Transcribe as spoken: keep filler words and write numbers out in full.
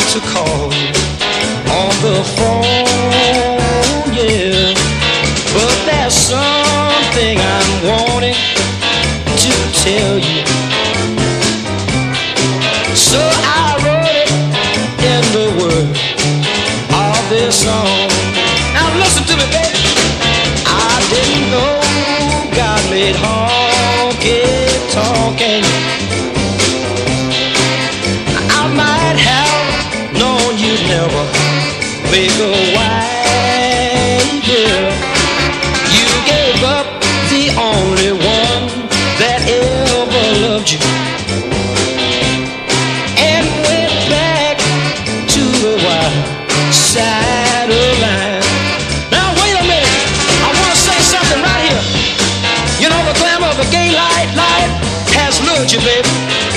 to call you on the phone, yeah. But there's something I'm wanting to tell you. So I wrote it in the words of this song. Now listen to me, baby. I didn't know God made honky talking. I might have known you'd never make a wife, girl. You gave up the only one that ever loved you and went back to the wild side of life. Now wait a minute, I want to say something right here. You know the glamour of a gay life, life has lured you, baby.